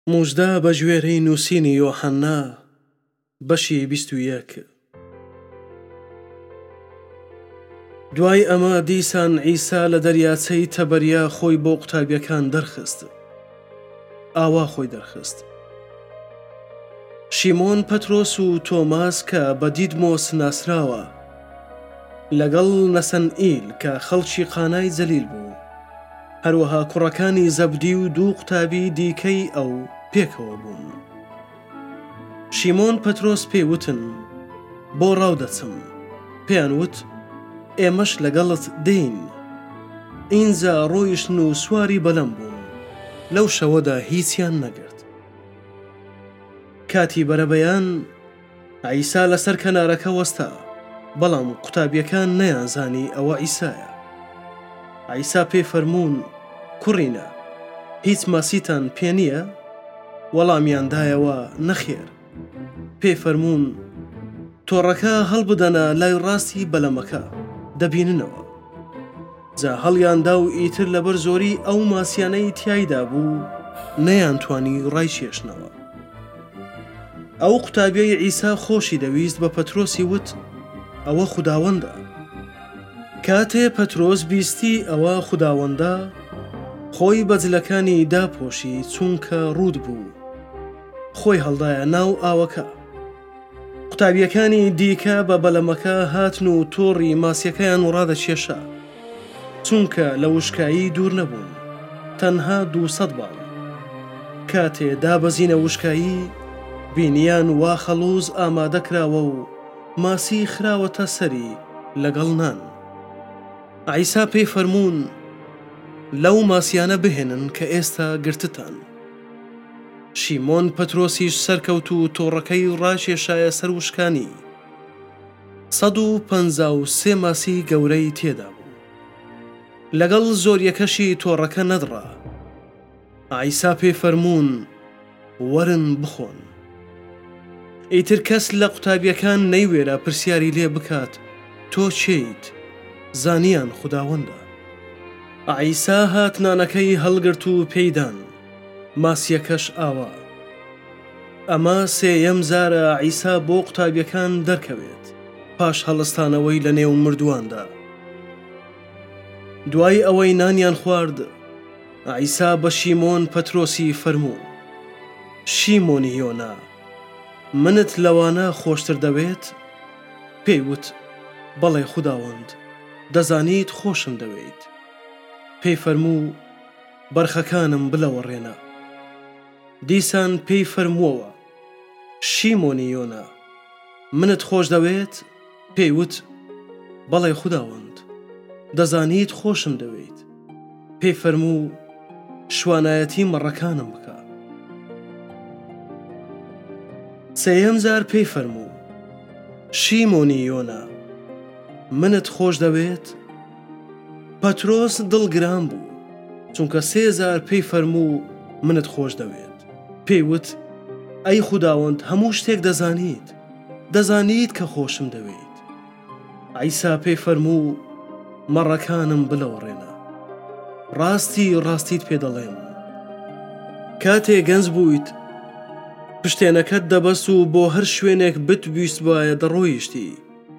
موژدە بە ژوێرەی نووسینی یۆحەنا بەشی 21. دوای ئەمە دیسان عیسا لە دەریاچەی تەبەریا خۆی بۆ قوتابیەکان دەرخست. ئاوا خۆی دەرخست. شیمۆن پەترۆس و تۆماس کە بە دیدمۆس ناسراوە لەگەڵ نەسەنئیل کە خەڵکی قانای جەلیل بوو، هەروەها کوڕەکانی زەبدی و دوو قوتابی دیکەی ئەو پێکەوە بوون. شیمۆن پەترۆس پێیوتن بۆ ڕاودەچم، پێیان وت ئێمەش لەگەڵت دێین. ئینجا ڕۆیشتن و سواری بەلەم بوون. لەو شەوەدا هیچیان نەگرت. کاتی بەرەبەیان عیسا لەسەر کەنارەکە وەستا، بەڵام قوتابیەکان نەیانزانی ئەوە عیسایە. عیسا پێی فەرموون کوڕینە، هیچ ماسیتان پێ نییە؟ وەڵامیاندایەوە نەخێر. پێی فەرموون تۆڕەکە هەڵبدەنە لای ڕاستی بەلەمەکە دەبیننەوە. جا هەڵیاندا و ئیتر لەبەر زۆری ئەو ماسیانەی تیایدا بوو نەیانتوانی ڕایکێشنەوە. ئەو قوتابیەی عیسا خۆشی دەویست بە پەترۆسی وت ئەوە خوداوەندە. کاتێ پەترۆس بیستی ئەوە خوداوەندە، خۆی بە جلەکانی داپۆشی چونکە ڕوود بوو، خۆی هەڵدایە ناو ئاوەکە. قوتابیەکانی دیکە بە بەلەمەکە هاتن و تۆڕی ماسیەکەیان ڕادەکێشا، چونکە لە وشکایی دوور نەبوون، تەنها 200 باڵ. کاتێ دابەزینە وشکایی، بینیان وا خەڵوز ئامادەکراوە و ماسی خراوەتە سەری لەگەڵ نان. عیسا پێی فەرموون لەو ماسیانە بهێنن کە ئێستا گرتتان. شیمۆن پەترۆسیش سەرکەوت و تۆڕەکەی ڕاکێشایە سەر وشکانی. 153 ماسی گەورەی تێدا بوو. لەگەڵ زۆریەکەشی تۆڕەکە نەدڕا. عیسا پێی فەرموون وەرن بخۆن. ئیتر کەس لە قوتابیەکان نەیوێرە پرسیاری لێ بکات تۆ چیت؟ زانیان خوداوەندە. عیسا هات نانەکەی هەڵگرت و پێیدان، ماسیەکەش ئاوا. ئەمە سێیەم زارە عیسا بۆ قوتابیەکان دەرکەوێت پاش هەڵستانەوەی لە نێو مردوواندا. دوای ئەوەی نانیان خوارد، عیسا بە شیمۆن پەترۆسی فەرموو شیمۆنی یۆنا، منت لەوانە خۆشتر دەوێت؟ پێیوت بەڵێ خوداوەند، دەزانیت خۆشم دەوێت. پێی فەرموو بەرخەکانم بلەوەڕێنە. دیسان پێی فەرمووەوە شیمۆنی یۆنا، منت خۆش دەوێت؟ پێیوت بەڵێ خوداوەند، دەزانیت خۆشم دەوێت. پێی فەرموو شوانایەتی مەڕەکانم بکە. سێیەم زار پێی فەرموو شیمۆنی یۆنا، منت خۆش دەوێت؟ پەترۆس دڵگران بوو، چونکە 3 زار پێی فەرموو منت خۆش دەوێت. پێیوت ئەی خوداوەند، هەموو شتێک دەزانیت، دەزانیت کە خۆشم دەوێت. عیسا پێی فەرموو مەڕەکانم بلەوەڕێنە. ڕاستی ڕاستیت پێ دەڵێم، کاتێ گەنج بوویت پشتێنەکەت دەبەست و بۆ هەر شوێنێک بتویست وایە دەڕۆیشتی.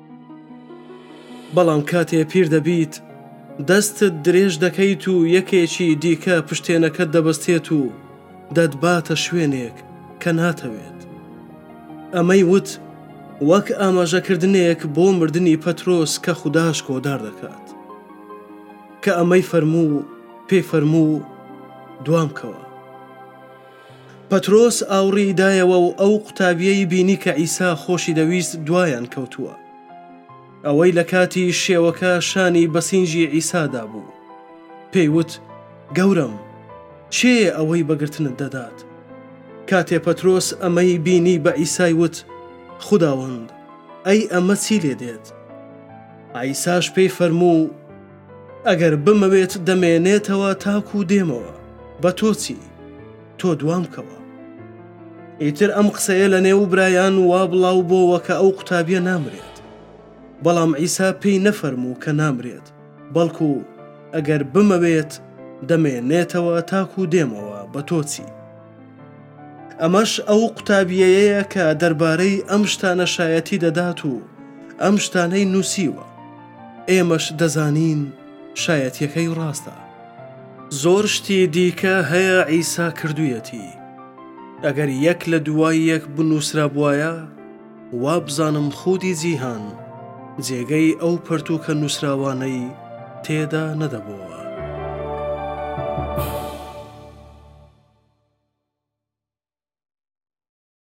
بەڵام کاتێ پیر دەبیت دەستت درێژ دەکەیت و یەکێکی دیکە پشتێنەکەت دەبەستێت و دەتباتە شوێنێک کە ناتەوێت. ئەمەی وت وەک ئاماژەکردنێک بۆ مردنی پەترۆس کە خوداش کۆدار دەکات. کە ئەمەی فەرموو پێی فەرموو دوامکەوە. پەترۆس ئاوڕی دایەوە و ئەو قوتابیەی بینی کە عیسا خۆشی دەویست دوایان کەوتووە. ئەوەی لە کاتی شێوەکە شانی بەسینجی عیسادا بوو. پێیوت گەورم، چێ ئەوەی بەگرتنت دەدات؟ کاتێ پەترۆس ئەمەی بینی بە عیسای وت خوداوەند، ئەی ئەمە چی لێ دێت؟ عیساش پێی فەرموو ئەگەر بمەوێت دەمێنێتەوە تاکو دێمەوە. بە تۆ چی؟ تۆ دوامکەوە. ئیتر ئەم قسەیە لە نێو برایان وا بڵاو بۆوە کە ئەو قوتابیە نامرێت. بەڵام عیسا پێی نەفەرموو کە نامرێت، بەڵکو ئەگەر بمەوێت دەمێنێتەوە تاکو دێمەوە. بە تۆ چی؟ ئەمەش ئەو قوتابیەیە کە دەربارەی ئەم شتانە شایەتی دەدات و ئەم شتانەی نووسیوە. ئێمەش دەزانین شایەتیەکەی ڕاستە. زۆر شتی دیکە هەیە عیسا کردوویەتی. ئەگەر یەک لە دوای یەک بنووسرا بوایە، وا بزانم خودی جیهان جێگەی ئەو پەرتووکە نووسراوانەی تێدا نەدەبووە.